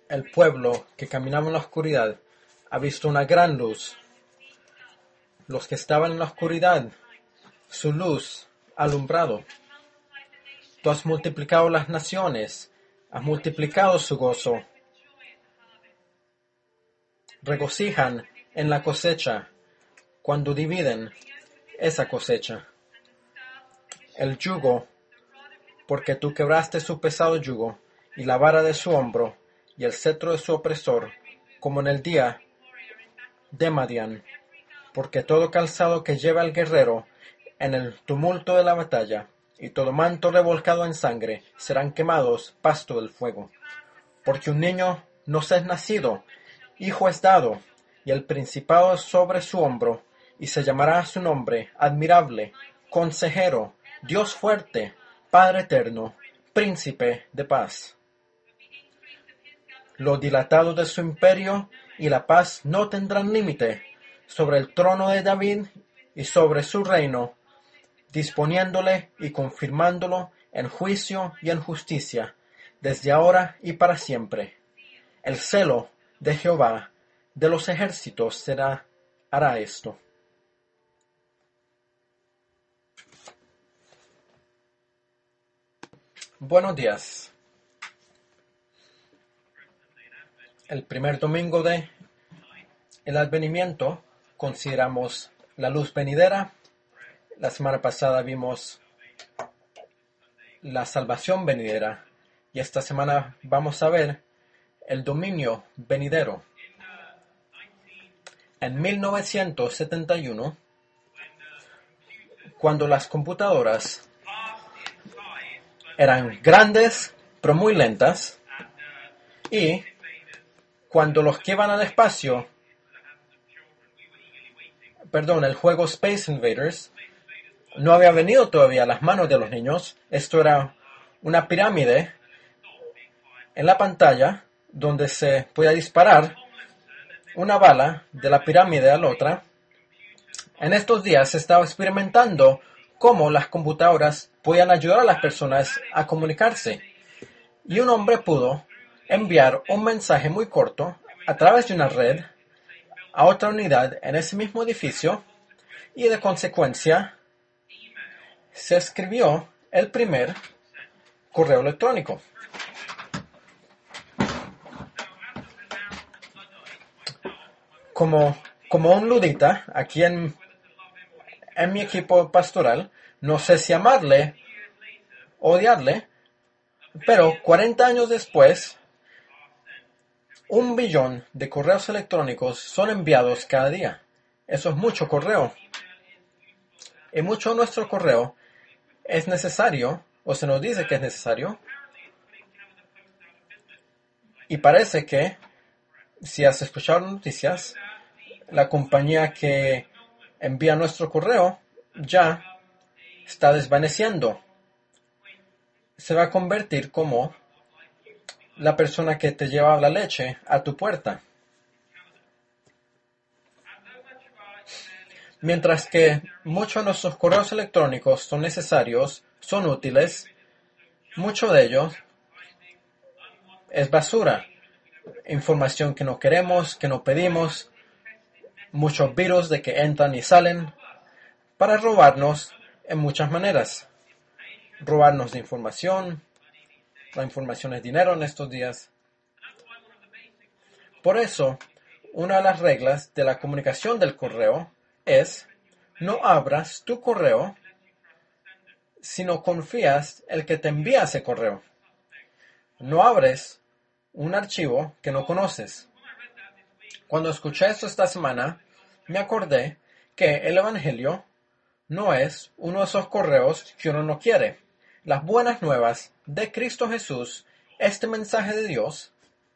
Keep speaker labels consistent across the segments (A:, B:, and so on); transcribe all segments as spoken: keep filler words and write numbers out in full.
A: El pueblo que caminaba en la oscuridad ha visto una gran luz. Los que estaban en la oscuridad, su luz ha alumbrado. Tú has multiplicado las naciones, has multiplicado su gozo. Regocijan en la cosecha cuando dividen esa cosecha. El yugo, porque tú quebraste su pesado yugo, y la vara de su hombro, y el cetro de su opresor, como en el día de Madián, porque todo calzado que lleva el guerrero en el tumulto de la batalla, y todo manto revolcado en sangre, serán quemados pasto del fuego. Porque un niño nos es nacido, hijo es dado, y el principado es sobre su hombro, y se llamará su nombre admirable, consejero, Dios fuerte, Padre eterno, príncipe de paz. Lo dilatado de su imperio y la paz no tendrán límite sobre el trono de David y sobre su reino, disponiéndole y confirmándolo en juicio y en justicia, desde ahora y para siempre. El celo de Jehová de los ejércitos será, hará esto. Buenos días. El primer domingo de el advenimiento consideramos la luz venidera. La semana pasada vimos la salvación venidera y esta semana vamos a ver el dominio venidero. En mil novecientos setenta y uno, cuando las computadoras eran grandes pero muy lentas, y cuando los que iban al espacio, perdón, el juego Space Invaders no había venido todavía a las manos de los niños. Esto era una pirámide en la pantalla donde se podía disparar una bala de la pirámide a la otra. En estos días se estaba experimentando cómo las computadoras podían ayudar a las personas a comunicarse. Y un hombre pudo enviar un mensaje muy corto a través de una red a otra unidad en ese mismo edificio, y de consecuencia se escribió el primer correo electrónico. Como, como un ludita, aquí en, en mi equipo pastoral, no sé si amarle o odiarle, pero cuarenta años después, un billón de correos electrónicos son enviados cada día. Eso es mucho correo. Y mucho de nuestro correo es necesario, o se nos dice que es necesario, y parece que, si has escuchado noticias, la compañía que envía nuestro correo ya está desvaneciendo. Se va a convertir como la persona que te lleva la leche a tu puerta. Mientras que muchos de nuestros correos electrónicos son necesarios, son útiles, mucho de ellos es basura. Información que no queremos, que no pedimos, muchos virus de que entran y salen para robarnos en muchas maneras. Robarnos de información. La información es dinero en estos días. Por eso, una de las reglas de la comunicación del correo es: no abras tu correo si no confías el que te envía ese correo. No abres un archivo que no conoces. Cuando escuché esto esta semana, me acordé que el Evangelio no es uno de esos correos que uno no quiere. Las buenas nuevas de Cristo Jesús, este mensaje de Dios,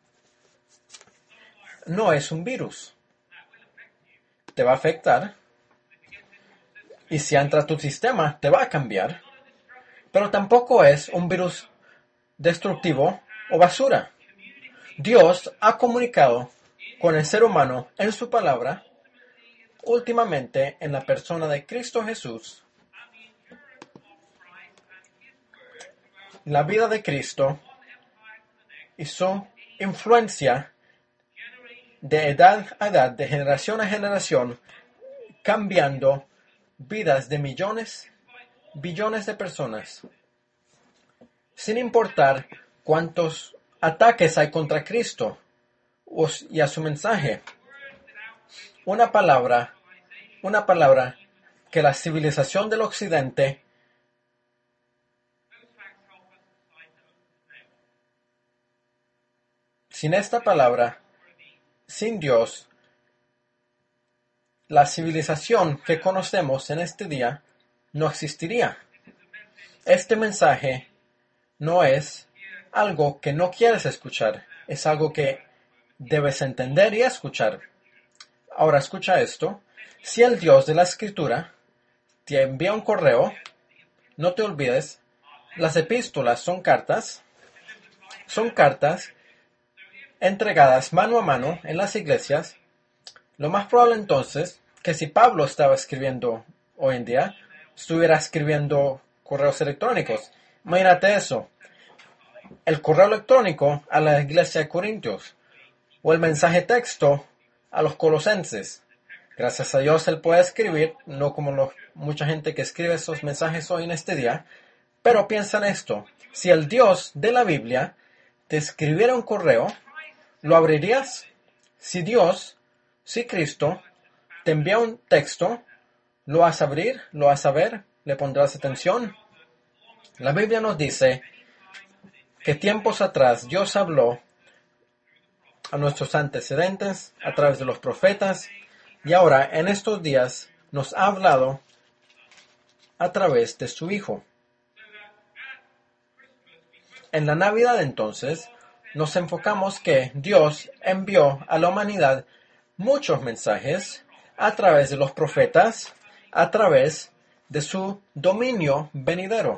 A: no es un virus. Te va a afectar. Y si entra a tu sistema, te va a cambiar. Pero tampoco es un virus destructivo o basura. Dios ha comunicado con el ser humano en su palabra, últimamente en la persona de Cristo Jesús. La vida de Cristo y su influencia de edad a edad, de generación a generación, cambiando vidas de millones, billones de personas, sin importar cuántos ataques hay contra Cristo y a su mensaje. Una palabra, una palabra que la civilización del Occidente sin esta palabra, sin Dios, la civilización que conocemos en este día no existiría. Este mensaje no es algo que no quieres escuchar, es algo que debes entender y escuchar. Ahora escucha esto. Si el Dios de la Escritura te envía un correo, no te olvides, las epístolas son cartas, son cartas entregadas mano a mano en las iglesias. Lo más probable entonces que si Pablo estaba escribiendo hoy en día, estuviera escribiendo correos electrónicos. Imagínate eso. El correo electrónico a la iglesia de Corintios o el mensaje texto a los colosenses. Gracias a Dios él puede escribir, no como los, mucha gente que escribe esos mensajes hoy en este día. Pero piensa en esto. Si el Dios de la Biblia te escribiera un correo, ¿lo abrirías? Si Dios, si Cristo, te envía un texto, ¿lo vas a abrir? ¿Lo vas a ver? ¿Le pondrás atención? La Biblia nos dice que tiempos atrás Dios habló a nuestros antecedentes a través de los profetas y ahora en estos días nos ha hablado a través de su Hijo. En la Navidad entonces nos enfocamos que Dios envió a la humanidad muchos mensajes a través de los profetas, a través de su dominio venidero.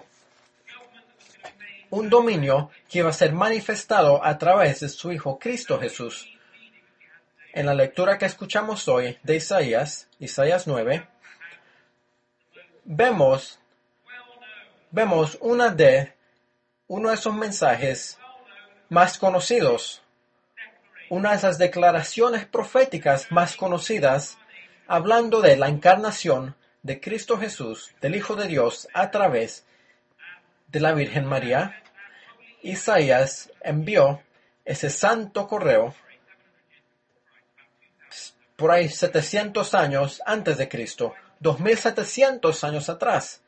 A: Un dominio que iba a ser manifestado a través de su Hijo Cristo Jesús. En la lectura que escuchamos hoy de Isaías, Isaías nueve, vemos, vemos una de, uno de esos mensajes más conocidos, una de esas declaraciones proféticas más conocidas, hablando de la encarnación de Cristo Jesús, del Hijo de Dios, a través de la Virgen María. Isaías envió ese santo correo por ahí setecientos años antes de Cristo, dos mil setecientos años atrás.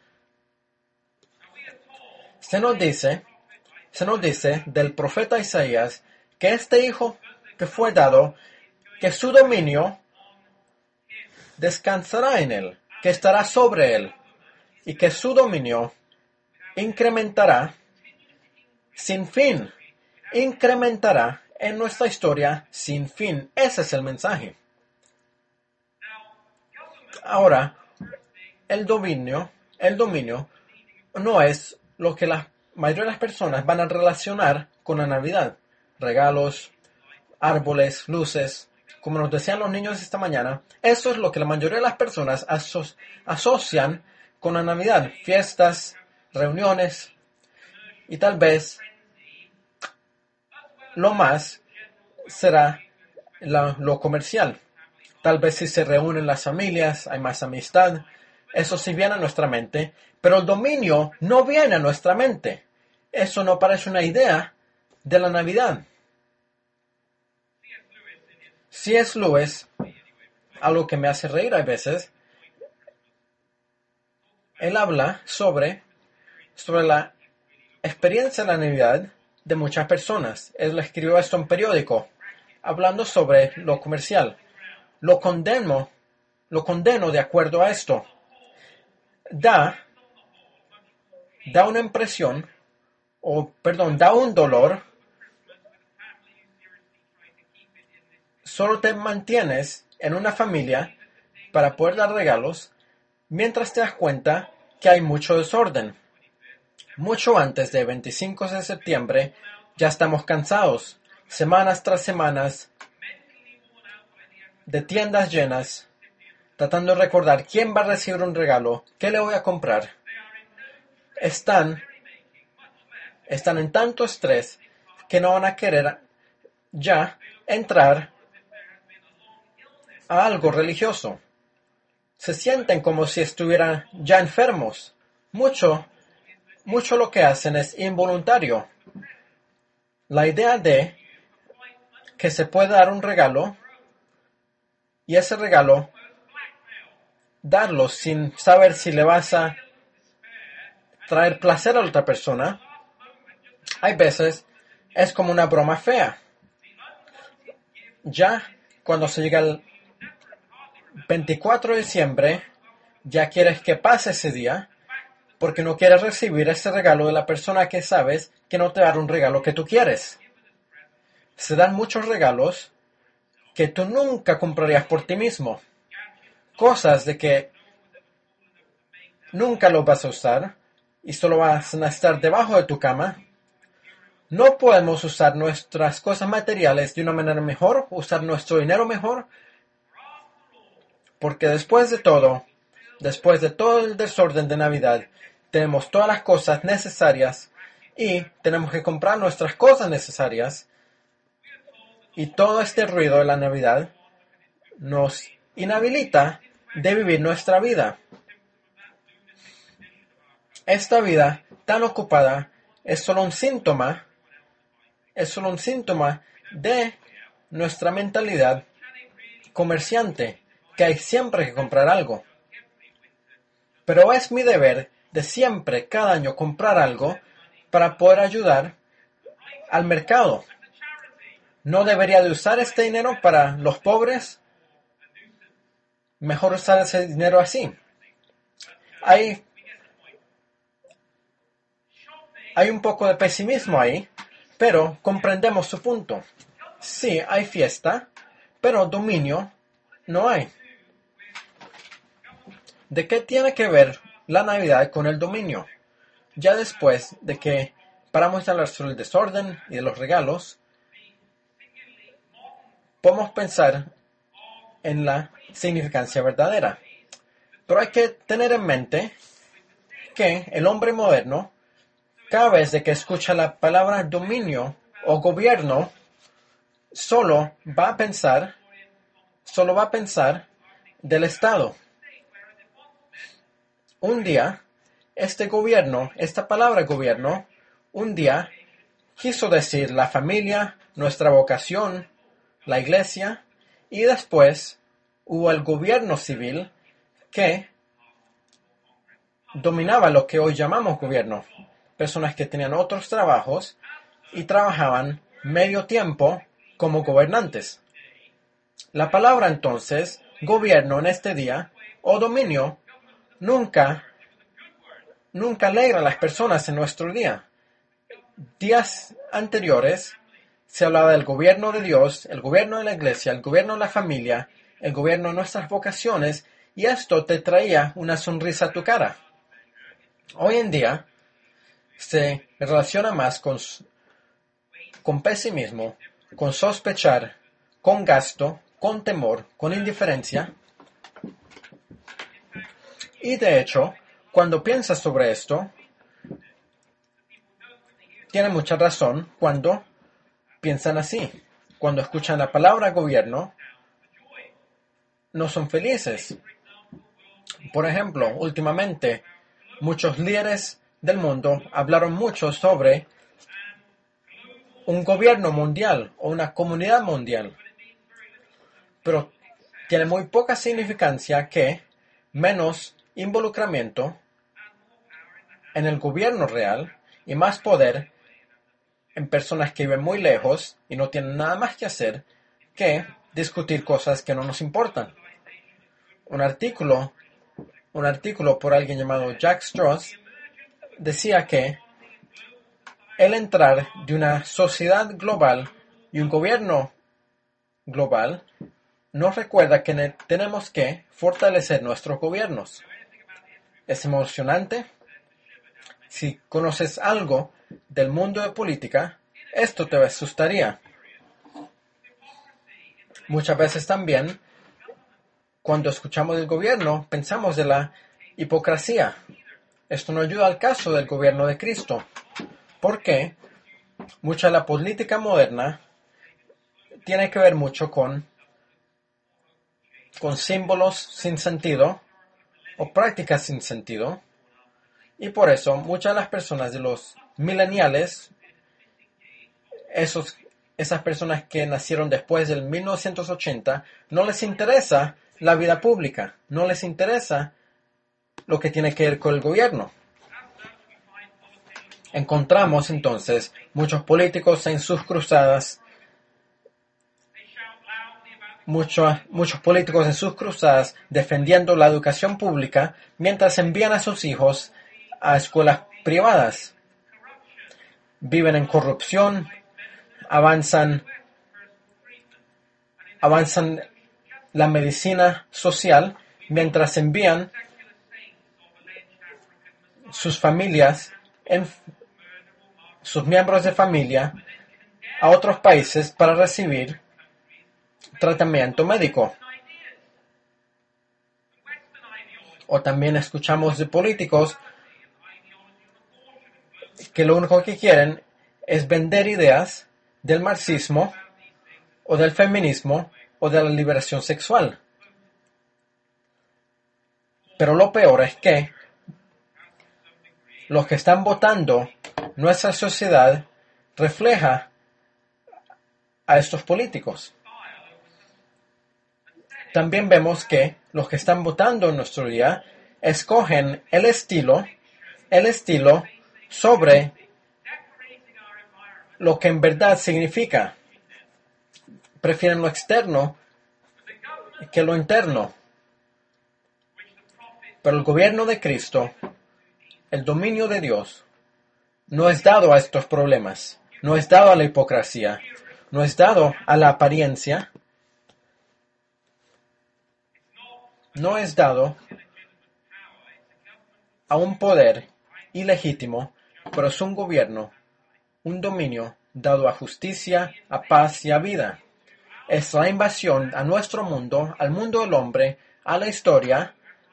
A: Se nos dice, se nos dice del profeta Isaías que este hijo que fue dado, que su dominio descansará en él, que estará sobre él, y que su dominio incrementará sin fin, incrementará en nuestra historia sin fin. Ese es el mensaje. Ahora, el dominio, el dominio no es lo que la mayoría de las personas van a relacionar con la Navidad. Regalos, árboles, luces, como nos decían los niños esta mañana. Eso es lo que la mayoría de las personas aso- asocian con la Navidad. Fiestas, reuniones y tal vez lo más será la- lo comercial. Tal vez si se reúnen las familias, hay más amistad. Eso sí viene a nuestra mente, pero el dominio no viene a nuestra mente. Eso no parece una idea de la Navidad. C S Lewis, algo que me hace reír a veces, él habla sobre, sobre la experiencia de la Navidad de muchas personas. Él escribió esto en un periódico, hablando sobre lo comercial. Lo condeno, lo condeno de acuerdo a esto. Da, da una impresión, o perdón, da un dolor. Solo te mantienes en una familia para poder dar regalos, mientras te das cuenta que hay mucho desorden. Mucho antes del veinticinco de septiembre ya estamos cansados, semanas tras semanas, de tiendas llenas, tratando de recordar quién va a recibir un regalo, qué le voy a comprar. Están, están en tanto estrés que no van a querer ya entrar a algo religioso. Se sienten como si estuvieran ya enfermos. Mucho, mucho lo que hacen es involuntario. La idea de que se puede dar un regalo y ese regalo darlo sin saber si le vas a traer placer a la otra persona, hay veces es como una broma fea. Ya cuando se llega el veinticuatro de diciembre, ya quieres que pase ese día porque no quieres recibir ese regalo de la persona que sabes que no te va a dar un regalo que tú quieres. Se dan muchos regalos que tú nunca comprarías por ti mismo. Cosas de que nunca lo vas a usar y solo vas a estar debajo de tu cama. No podemos usar nuestras cosas materiales de una manera mejor, usar nuestro dinero mejor, porque después de todo, después de todo el desorden de Navidad, tenemos todas las cosas necesarias y tenemos que comprar nuestras cosas necesarias. Y todo este ruido de la Navidad nos inhabilita de vivir nuestra vida. Esta vida tan ocupada es solo un síntoma, es solo un síntoma de nuestra mentalidad comerciante, que hay siempre que comprar algo. Pero es mi deber de siempre, cada año, comprar algo para poder ayudar al mercado. ¿No debería de usar este dinero para los pobres? Mejor usar ese dinero así. Hay, hay un poco de pesimismo ahí, pero comprendemos su punto. Sí, hay fiesta, pero dominio no hay. ¿De qué tiene que ver la Navidad con el dominio? Ya después de que paramos de hablar sobre el desorden y de los regalos, podemos pensar en la significancia verdadera. Pero hay que tener en mente que el hombre moderno, cada vez de que escucha la palabra dominio o gobierno, solo va a pensar, solo va a pensar del Estado. Un día, este gobierno, esta palabra gobierno, un día quiso decir la familia, nuestra vocación, la iglesia, y después hubo el gobierno civil que dominaba lo que hoy llamamos gobierno. Personas que tenían otros trabajos y trabajaban medio tiempo como gobernantes. La palabra entonces, gobierno en este día, o dominio, nunca, nunca alegra a las personas en nuestro día. Días anteriores se hablaba del gobierno de Dios, el gobierno de la iglesia, el gobierno de la familia, el gobierno de nuestras vocaciones, y esto te traía una sonrisa a tu cara. Hoy en día se relaciona más con, con pesimismo, con sospechar, con gasto, con temor, con indiferencia. Y de hecho, cuando piensas sobre esto, tiene mucha razón cuando piensan así. Cuando escuchan la palabra gobierno, no son felices. Por ejemplo, últimamente, muchos líderes del mundo hablaron mucho sobre un gobierno mundial o una comunidad mundial. Pero tiene muy poca significancia que menos involucramiento en el gobierno real y más poder en personas que viven muy lejos y no tienen nada más que hacer que discutir cosas que no nos importan. Un artículo, un artículo por alguien llamado Jack Straus decía que el entrar de una sociedad global y un gobierno global nos recuerda que ne- tenemos que fortalecer nuestros gobiernos. ¿Es emocionante? Si conoces algo del mundo de política, esto te asustaría. Muchas veces también, cuando escuchamos del gobierno, pensamos de la hipocresía. Esto no ayuda al caso del gobierno de Cristo, porque mucha de la política moderna tiene que ver mucho con, con símbolos sin sentido o prácticas sin sentido. Y por eso muchas de las personas de los millennials, esos, esas personas que nacieron después del mil novecientos ochenta, no les interesa la vida pública, no les interesa lo que tiene que ver con el gobierno. Encontramos entonces muchos políticos en sus cruzadas, muchos, muchos políticos en sus cruzadas defendiendo la educación pública mientras envían a sus hijos a escuelas privadas. Viven en corrupción, avanzan, avanzan la medicina social mientras envían sus familias, en, sus miembros de familia a otros países para recibir tratamiento médico. O también escuchamos de políticos que lo único que quieren es vender ideas del marxismo o del feminismo o de la liberación sexual. Pero lo peor es que los que están votando nuestra sociedad refleja a estos políticos. También vemos que los que están votando en nuestro día escogen el estilo, el estilo sobre lo que en verdad significa. Prefieren lo externo que lo interno. Pero el gobierno de Cristo, el dominio de Dios, no es dado a estos problemas, no es dado a la hipocresía, no es dado a la apariencia, no es dado a un poder ilegítimo, pero es un gobierno, un dominio dado a justicia, a paz y a vida. Es la invasión a nuestro mundo, al mundo del hombre, a la historia,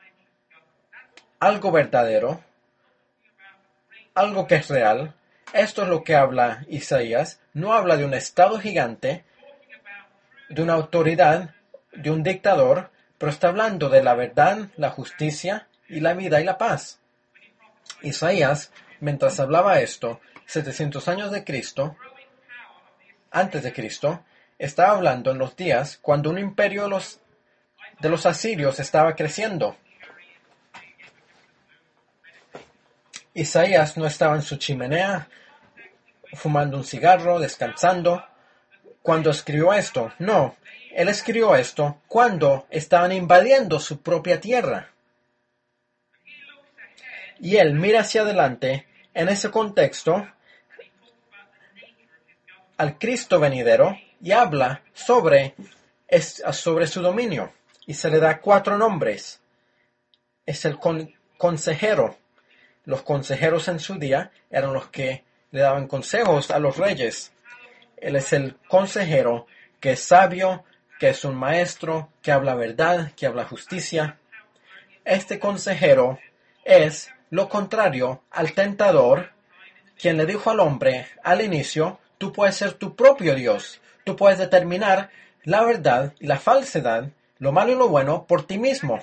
A: algo verdadero, algo que es real. Esto es lo que habla Isaías. No habla de un estado gigante, de una autoridad, de un dictador, pero está hablando de la verdad, la justicia y la vida y la paz. Isaías, mientras hablaba esto, setecientos años de Cristo, antes de Cristo, estaba hablando en los días cuando un imperio de los, de los asirios estaba creciendo. Isaías no estaba en su chimenea, fumando un cigarro, descansando, cuando escribió esto. No, él escribió esto cuando estaban invadiendo su propia tierra. Y él mira hacia adelante, en ese contexto, al Cristo venidero, y habla sobre, es, sobre su dominio. Y se le da cuatro nombres. Es el con, consejero. Los consejeros en su día eran los que le daban consejos a los reyes. Él es el consejero que es sabio, que es un maestro, que habla verdad, que habla justicia. Este consejero es lo contrario al tentador, quien le dijo al hombre al inicio: tú puedes ser tu propio Dios, tú puedes determinar la verdad y la falsedad, lo malo y lo bueno por ti mismo.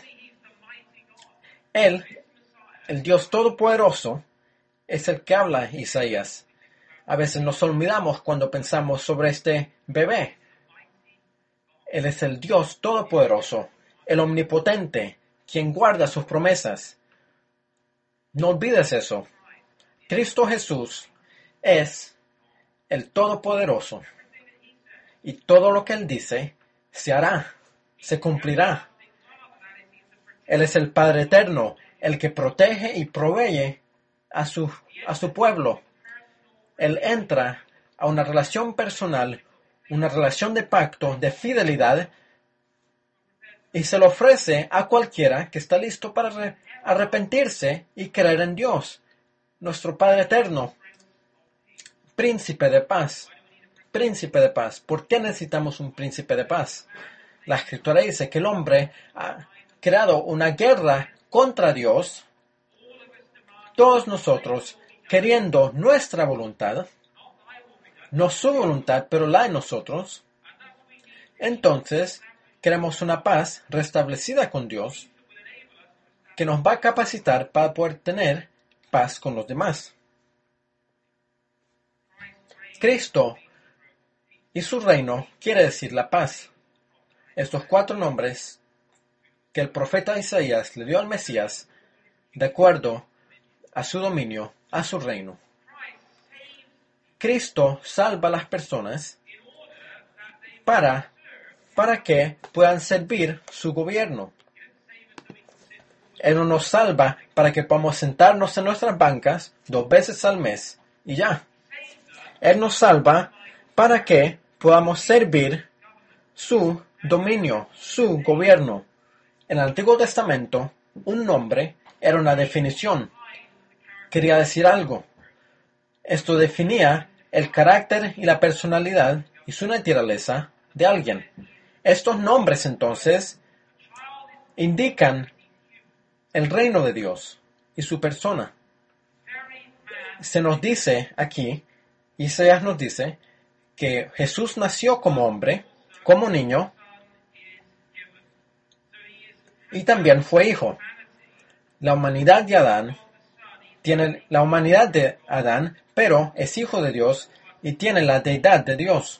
A: Él, el Dios Todopoderoso, es el que habla Isaías. A veces nos olvidamos cuando pensamos sobre este bebé. Él es el Dios Todopoderoso, el Omnipotente, quien guarda sus promesas. No olvides eso. Cristo Jesús es el Todopoderoso. Y todo lo que Él dice se hará, se cumplirá. Él es el Padre Eterno, el que protege y provee a su, a su pueblo. Él entra a una relación personal, una relación de pacto, de fidelidad, y se lo ofrece a cualquiera que está listo para arrepentirse y creer en Dios, nuestro Padre Eterno, Príncipe de paz, Príncipe de paz. ¿Por qué necesitamos un príncipe de paz? La Escritura dice que el hombre ha creado una guerra contra Dios, todos nosotros queriendo nuestra voluntad, no su voluntad, pero la de nosotros, Entonces, queremos una paz restablecida con Dios que nos va a capacitar para poder tener paz con los demás. Cristo y su reino quiere decir la paz. Estos cuatro nombres que el profeta Isaías le dio al Mesías de acuerdo a su dominio, a su reino. Cristo salva a las personas para, para que puedan servir su gobierno. Él no nos salva para que podamos sentarnos en nuestras bancas dos veces al mes y ya. Él nos salva para que podamos servir su dominio, su gobierno. En el Antiguo Testamento, un nombre era una definición. Quería decir algo. Esto definía el carácter y la personalidad y su naturaleza de alguien. Estos nombres, entonces, indican el reino de Dios y su persona. Se nos dice aquí, Isaías nos dice, que Jesús nació como hombre, como niño, y también fue hijo. La humanidad de Adán tiene la humanidad de Adán, pero es hijo de Dios y tiene la deidad de Dios.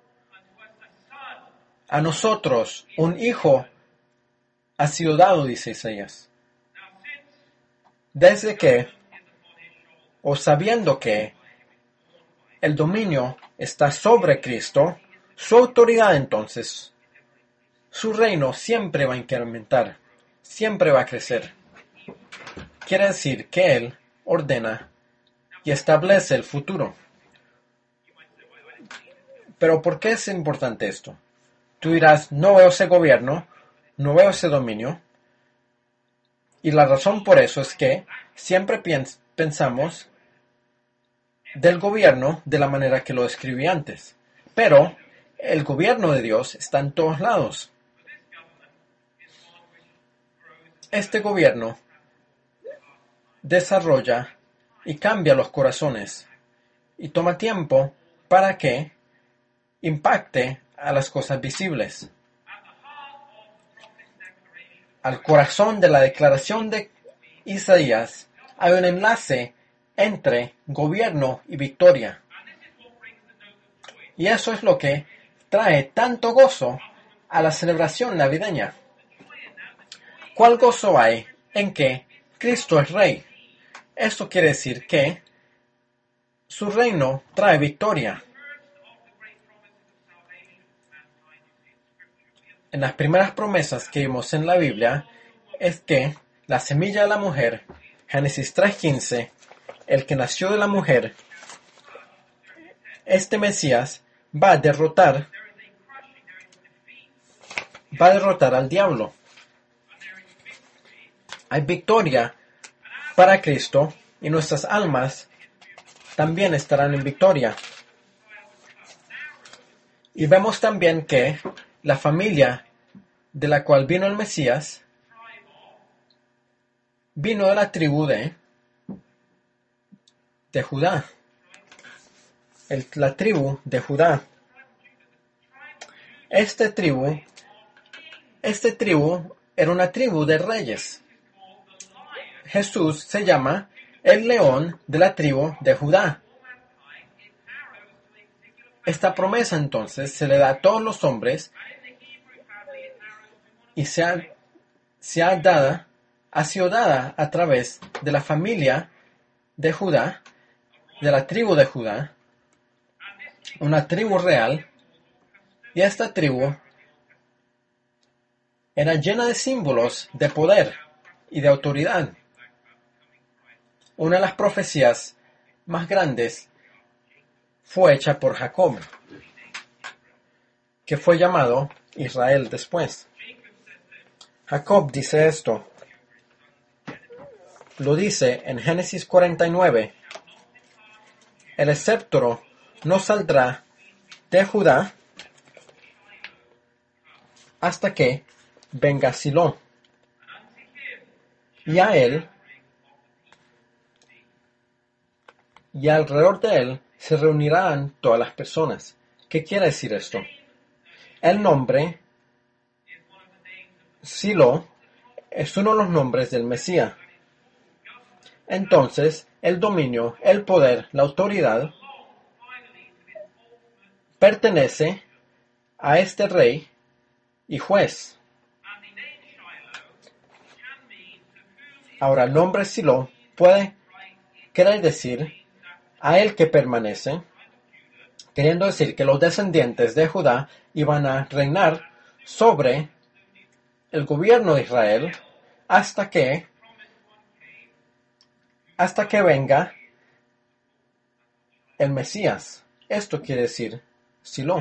A: A nosotros un hijo ha sido dado, dice Isaías. Desde que, o sabiendo que, el dominio está sobre Cristo, su autoridad entonces, su reino siempre va a incrementar, siempre va a crecer. Quiere decir que Él ordena y establece el futuro. Pero ¿por qué es importante esto? Tú dirás, no veo ese gobierno, no veo ese dominio. Y la razón por eso es que siempre piens- pensamos del gobierno de la manera que lo describí antes. Pero el gobierno de Dios está en todos lados. Este gobierno desarrolla y cambia los corazones y toma tiempo para que impacte a las cosas visibles. Al corazón de la declaración de Isaías hay un enlace entre gobierno y victoria. Y eso es lo que trae tanto gozo a la celebración navideña. ¿Cuál gozo hay en que Cristo es Rey? Esto quiere decir que su reino trae victoria. En las primeras promesas que vimos en la Biblia es que la semilla de la mujer, Génesis tres quince, el que nació de la mujer, este Mesías va a derrotar, va a derrotar al diablo. Hay victoria para Cristo y nuestras almas también estarán en victoria. Y vemos también que la familia de la cual vino el Mesías vino de la tribu de, de Judá. El, la tribu de Judá. Este tribu, este tribu era una tribu de reyes. Jesús se llama el león de la tribu de Judá. Esta promesa entonces se le da a todos los hombres y se ha, se ha, dada, ha sido dada a través de la familia de Judá, de la tribu de Judá, una tribu real, y esta tribu era llena de símbolos de poder y de autoridad. Una de las profecías más grandes fue hecha por Jacob, que fue llamado Israel después. Jacob dice esto, lo dice en Génesis cuarenta y nueve, el esceptro no saldrá de Judá hasta que venga Silo, y a él, y alrededor de él se reunirán todas las personas. ¿Qué quiere decir esto? El nombre Silo es uno de los nombres del Mesías. Entonces, el dominio, el poder, la autoridad pertenece a este rey y juez. Ahora, el nombre Silo puede querer decir a él que permanece, queriendo decir que los descendientes de Judá iban a reinar sobre el gobierno de Israel hasta que hasta que venga el Mesías. Esto quiere decir Silo.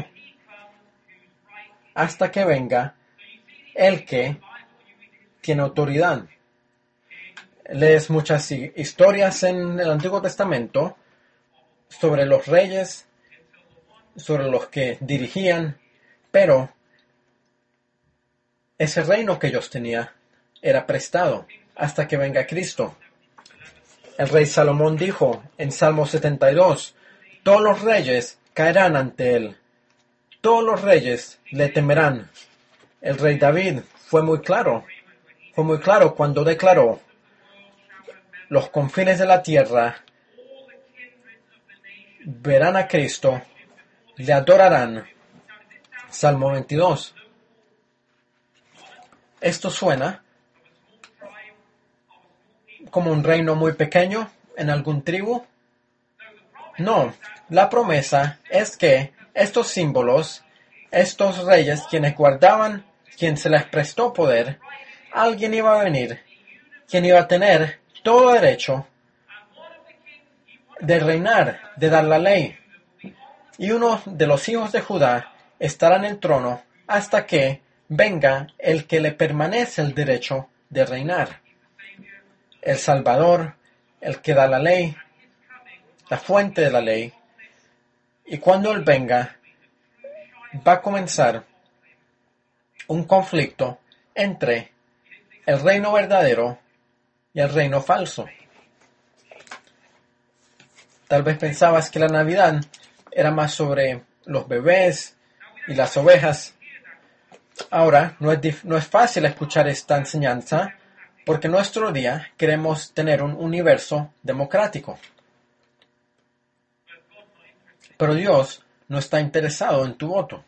A: Hasta que venga el que tiene autoridad. Lees muchas historias en el Antiguo Testamento sobre los reyes, sobre los que dirigían, pero ese reino que ellos tenían era prestado hasta que venga Cristo. El rey Salomón dijo en Salmo setenta y dos, todos los reyes caerán ante él, todos los reyes le temerán. El rey David fue muy claro, fue muy claro cuando declaró, los confines de la tierra verán a Cristo, le adorarán. Salmo veintidós. Esto suena como un reino muy pequeño en algún tribu. No, la promesa es que estos símbolos, estos reyes quienes guardaban, quien se les prestó poder, alguien iba a venir, quien iba a tener todo derecho de reinar, de dar la ley. Y uno de los hijos de Judá estará en el trono hasta que venga el que le permanece el derecho de reinar. El Salvador, el que da la ley, la fuente de la ley. Y cuando Él venga, va a comenzar un conflicto entre el reino verdadero y el reino falso. Tal vez pensabas que la Navidad era más sobre los bebés y las ovejas. Ahora, no es, dif- no es fácil escuchar esta enseñanza porque en nuestro día queremos tener un universo democrático. Pero Dios no está interesado en tu voto.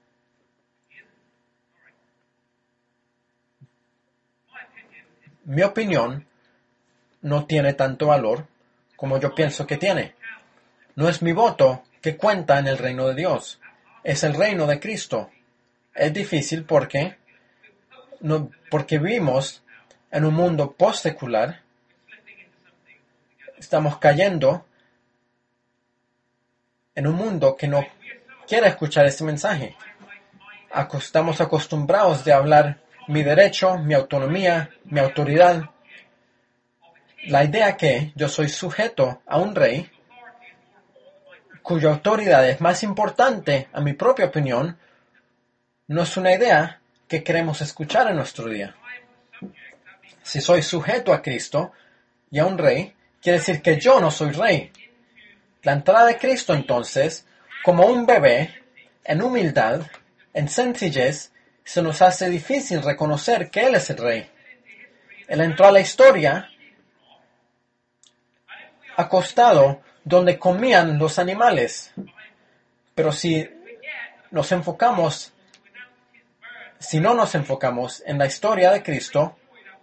A: Mi opinión no tiene tanto valor como yo pienso que tiene. No es mi voto que cuenta en el reino de Dios. Es el reino de Cristo. Es difícil porque, no, porque vivimos en un mundo post-secular. Estamos cayendo en un mundo que no quiere escuchar este mensaje. Estamos acostumbrados de hablar mi derecho, mi autonomía, mi autoridad. La idea que yo soy sujeto a un rey cuya autoridad es más importante a mi propia opinión, no es una idea que queremos escuchar en nuestro día. Si soy sujeto a Cristo y a un rey, quiere decir que yo no soy rey. La entrada de Cristo, entonces, como un bebé, en humildad, en sencillez, se nos hace difícil reconocer que Él es el rey. Él entró a la historia acostado donde comían los animales. Pero si nos enfocamos, si no nos enfocamos en la historia de Cristo,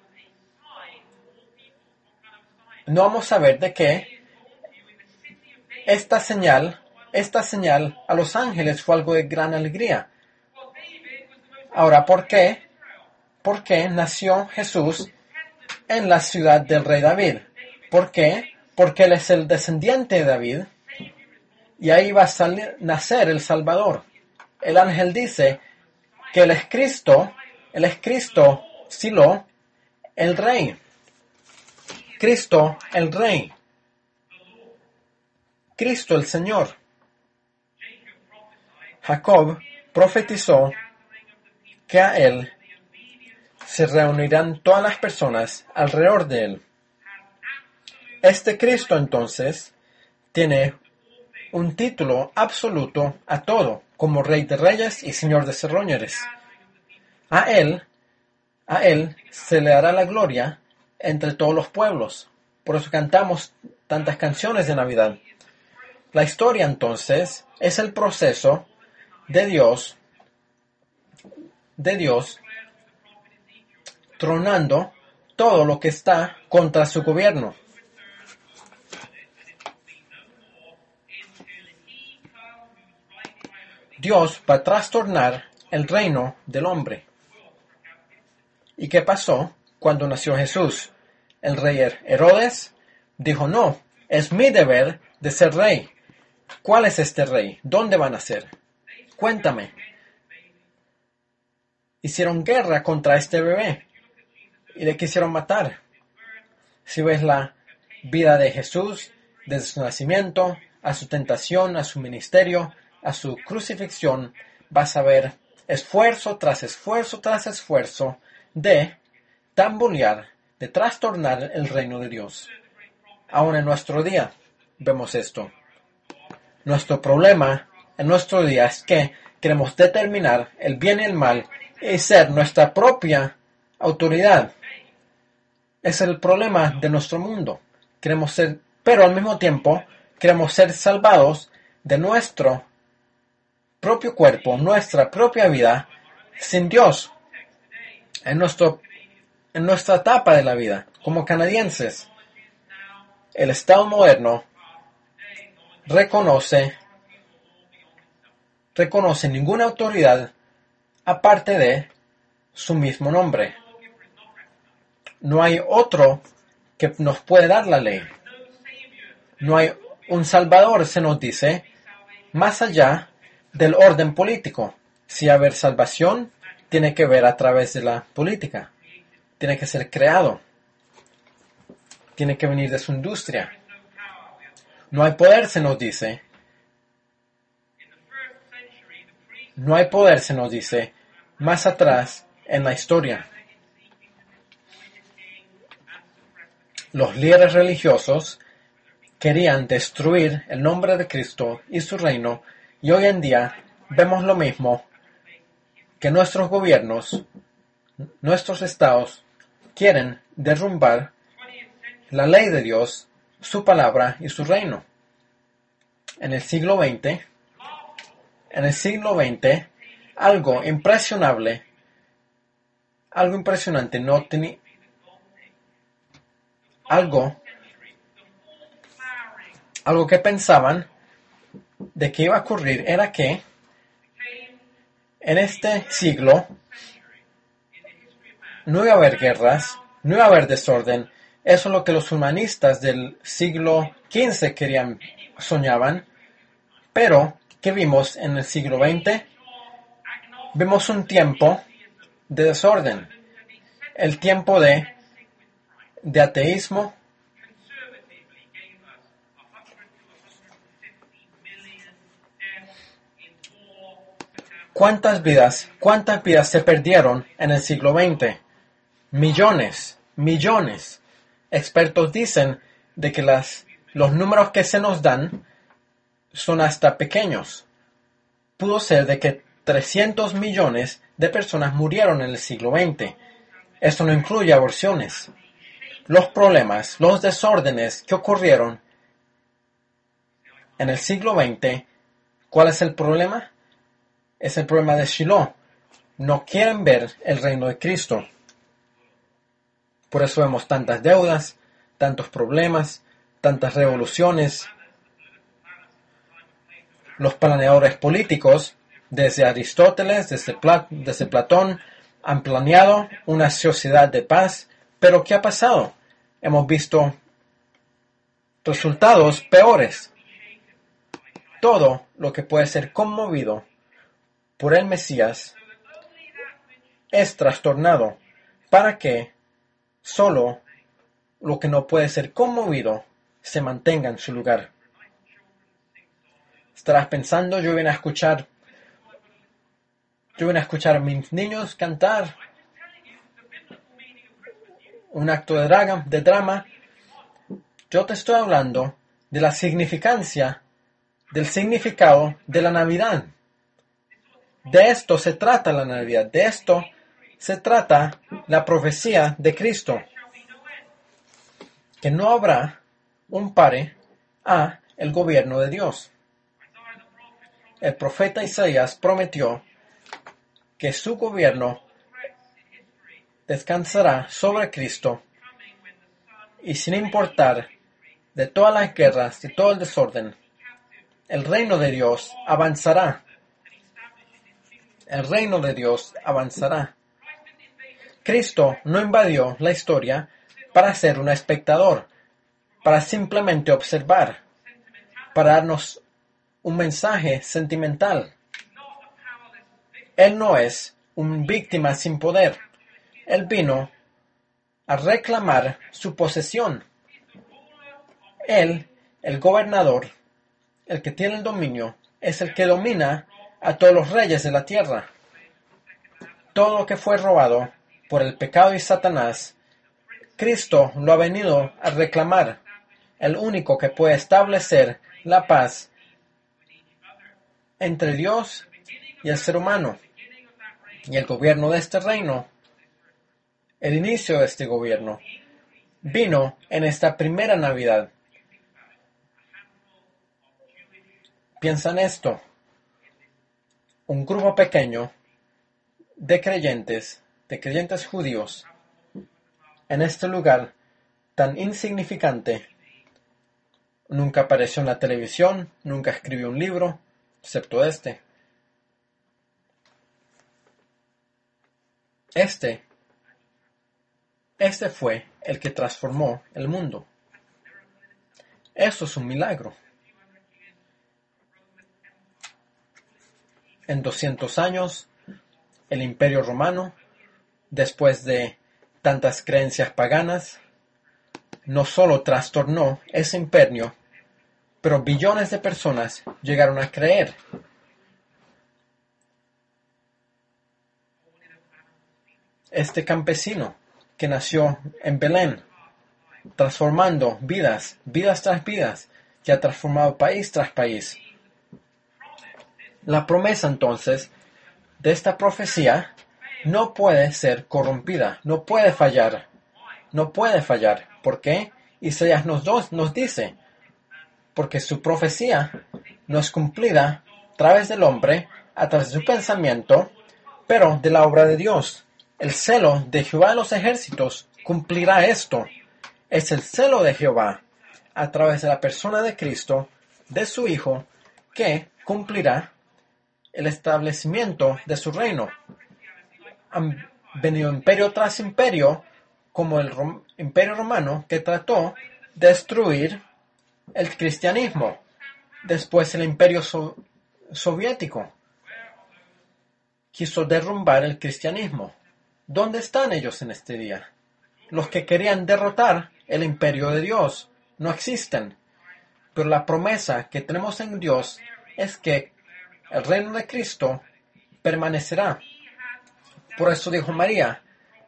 A: no vamos a ver de qué esta señal, esta señal a los ángeles fue algo de gran alegría. Ahora, ¿por qué? ¿Por qué nació Jesús en la ciudad del rey David? ¿Por qué? Porque Él es el descendiente de David y ahí va a salir, nacer el Salvador. El ángel dice que Él es Cristo, Él es Cristo, Silo, el Rey. Cristo, el Rey. Cristo, el Señor. Jacob profetizó que a Él se reunirán todas las personas alrededor de Él. Este Cristo, entonces, tiene un título absoluto a todo. como Rey de Reyes y Señor de Señores. A Él, a Él se le dará la gloria entre todos los pueblos. Por eso cantamos tantas canciones de Navidad. La historia, entonces, es el proceso de Dios, de Dios, tronando todo lo que está contra su gobierno. Dios va a trastornar el reino del hombre. ¿Y qué pasó cuando nació Jesús? El rey Herodes dijo, no, es mi deber de ser rey. ¿Cuál es este rey? ¿Dónde va a nacer? Cuéntame. Hicieron guerra contra este bebé y le quisieron matar. Si ves la vida de Jesús, desde su nacimiento, a su tentación, a su ministerio, a su crucifixión, vas a ver esfuerzo tras esfuerzo tras esfuerzo de tambolear, de trastornar el reino de Dios. Aún en nuestro día vemos esto. Nuestro problema en nuestro día es que queremos determinar el bien y el mal y ser nuestra propia autoridad. Es el problema de nuestro mundo. Queremos ser, pero al mismo tiempo queremos ser salvados de nuestro propio cuerpo, nuestra propia vida, sin Dios. En, nuestro, en nuestra etapa de la vida, como canadienses, el Estado moderno reconoce, reconoce ninguna autoridad aparte de su mismo nombre. No hay otro que nos puede dar la ley. No hay un Salvador, se nos dice, más allá del orden político. Si haber salvación, tiene que ver a través de la política. Tiene que ser creado. Tiene que venir de su industria. No hay poder, se nos dice. No hay poder, se nos dice, más atrás en la historia. Los líderes religiosos querían destruir el nombre de Cristo y su reino, y hoy en día vemos lo mismo, que nuestros gobiernos, nuestros estados, quieren derrumbar la ley de Dios, su palabra y su reino. En el siglo veinte, en el siglo veinte, algo impresionable, algo impresionante, no tenía, algo, algo que pensaban de que iba a ocurrir era que en este siglo no iba a haber guerras, no iba a haber desorden. Eso es lo que los humanistas del siglo quince querían, soñaban. Pero, ¿qué vimos en el siglo veinte? Vimos un tiempo de desorden. El tiempo de, de ateísmo. ¿Cuántas vidas, cuántas vidas se perdieron en el siglo veinte? Millones, millones. Expertos dicen de que las, los números que se nos dan son hasta pequeños. Pudo ser de que trescientos millones de personas murieron en el siglo veinte. Esto no incluye aborciones. Los problemas, los desórdenes que ocurrieron en el siglo veinte, ¿cuál es el problema? Es el problema de Shiloh. No quieren ver el reino de Cristo. Por eso vemos tantas deudas, tantos problemas, tantas revoluciones. Los planeadores políticos, desde Aristóteles, desde, Pla- desde Platón, han planeado una sociedad de paz. Pero ¿qué ha pasado? Hemos visto resultados peores. Todo lo que puede ser conmovido por el Mesías es trastornado para que solo lo que no puede ser conmovido se mantenga en su lugar. Estarás pensando, yo vine a escuchar, yo vine a escuchar a mis niños cantar un acto de drama, de drama. Yo te estoy hablando de la significancia, del significado de la Navidad. De esto se trata la Navidad. De esto se trata la profecía de Cristo. Que no habrá un pare a el gobierno de Dios. El profeta Isaías prometió que su gobierno descansará sobre Cristo y sin importar de todas las guerras y todo el desorden, el reino de Dios avanzará. El reino de Dios avanzará. Cristo no invadió la historia para ser un espectador, para simplemente observar, para darnos un mensaje sentimental. Él no es una víctima sin poder. Él vino a reclamar su posesión. Él, el gobernador, el que tiene el dominio, es el que domina a todos los reyes de la tierra. Todo lo que fue robado por el pecado y Satanás, Cristo lo ha venido a reclamar. El único que puede establecer la paz entre Dios y el ser humano. Y el gobierno de este reino, el inicio de este gobierno, vino en esta primera Navidad. Piensa en esto. Un grupo pequeño de creyentes, de creyentes judíos, en este lugar tan insignificante, nunca apareció en la televisión, nunca escribió un libro, excepto este. Este, este fue el que transformó el mundo. Eso es un milagro. En doscientos años, el Imperio Romano, después de tantas creencias paganas, no solo trastornó ese imperio, pero billones de personas llegaron a creer. Este campesino que nació en Belén, transformando vidas, vidas tras vidas, que ha transformado país tras país. La promesa entonces de esta profecía no puede ser corrompida, no puede fallar, no puede fallar. ¿Por qué? Isaías nos, dos, nos dice, porque su profecía no es cumplida a través del hombre, a través de su pensamiento, pero de la obra de Dios. El celo de Jehová de los ejércitos cumplirá esto. Es el celo de Jehová a través de la persona de Cristo, de su Hijo, que cumplirá el establecimiento de su reino. Han venido imperio tras imperio, como el Rom- imperio romano, que trató de destruir el cristianismo. Después el imperio so- soviético quiso derrumbar el cristianismo. ¿Dónde están ellos en este día? Los que querían derrotar el imperio de Dios no existen. Pero la promesa que tenemos en Dios es que el reino de Cristo permanecerá. Por eso dijo María,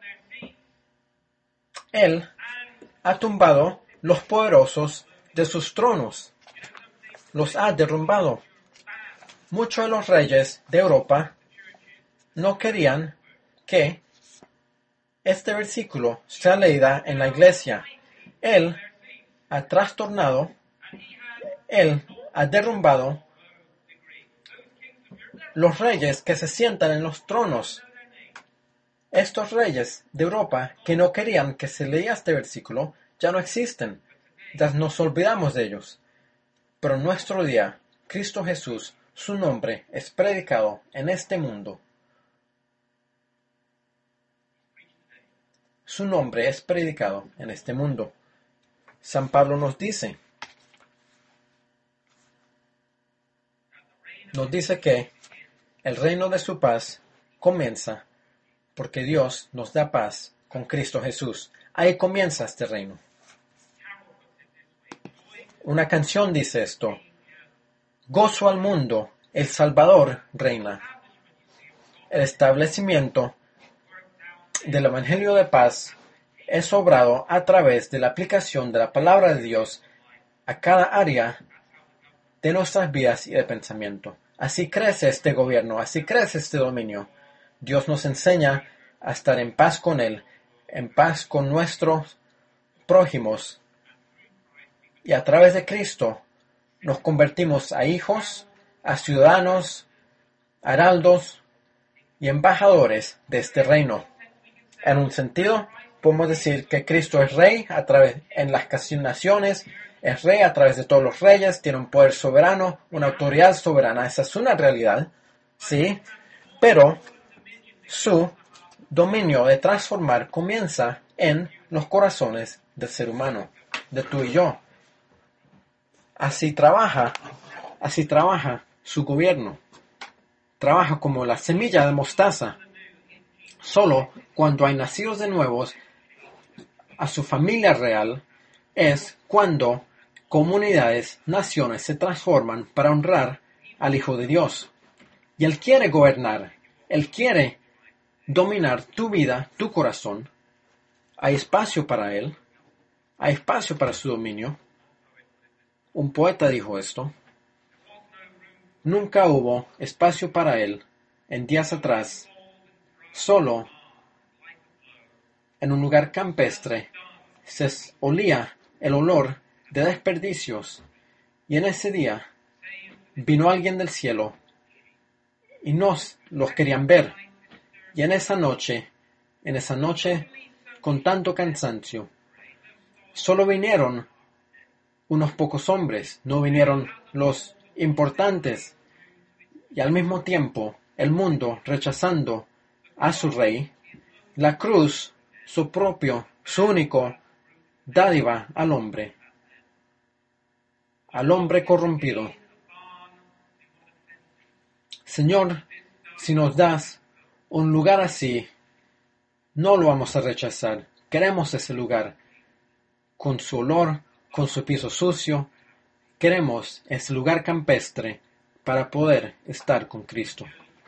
A: Él ha tumbado los poderosos de sus tronos, los ha derrumbado. Muchos de los reyes de Europa no querían que este versículo sea leída en la iglesia. Él ha trastornado, Él ha derrumbado los reyes que se sientan en los tronos. Estos reyes de Europa que no querían que se leía este versículo ya no existen. Ya nos olvidamos de ellos. Pero en nuestro día, Cristo Jesús, su nombre es predicado en este mundo. Su nombre es predicado en este mundo. San Pablo nos dice, nos dice que el reino de su paz comienza porque Dios nos da paz con Cristo Jesús. Ahí comienza este reino. Una canción dice esto: gozo al mundo, el Salvador reina. El establecimiento del Evangelio de paz es obrado a través de la aplicación de la palabra de Dios a cada área de nuestras vidas y de pensamiento. Así crece este gobierno, así crece este dominio. Dios nos enseña a estar en paz con Él, en paz con nuestros prójimos. Y a través de Cristo nos convertimos a hijos, a ciudadanos, heraldos y embajadores de este reino. En un sentido, podemos decir que Cristo es rey a través en las casi naciones, es rey a través de todos los reyes, tiene un poder soberano, una autoridad soberana. Esa es una realidad, ¿sí? Pero su dominio de transformar comienza en los corazones del ser humano, de tú y yo. Así trabaja, así trabaja su gobierno. Trabaja como la semilla de mostaza. Solo cuando hay nacidos de nuevos a su familia real es cuando comunidades, naciones se transforman para honrar al Hijo de Dios. Y Él quiere gobernar, Él quiere dominar tu vida, tu corazón. Hay espacio para Él, hay espacio para su dominio. Un poeta dijo esto. Nunca hubo espacio para Él en días atrás, solo en un lugar campestre se olía el olor de desperdicios, y en ese día vino alguien del cielo y nos los querían ver, y en esa noche, en esa noche con tanto cansancio, solo vinieron unos pocos hombres, no vinieron los importantes, y al mismo tiempo el mundo rechazando a su rey, la cruz, su propio, su único dádiva al hombre, al hombre corrompido. Señor, si nos das un lugar así, no lo vamos a rechazar. Queremos ese lugar, con su olor, con su piso sucio. Queremos ese lugar campestre para poder estar con Cristo.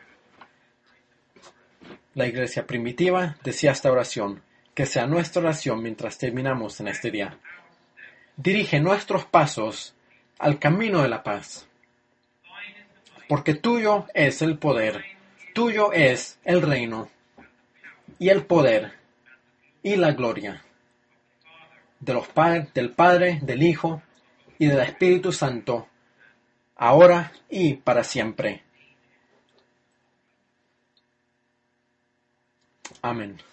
A: La iglesia primitiva decía esta oración, que sea nuestra oración mientras terminamos en este día. Dirige nuestros pasos al camino de la paz, porque tuyo es el poder, tuyo es el reino, y el poder, y la gloria, de los pa- del Padre, del Hijo, y del Espíritu Santo, ahora y para siempre. Amén.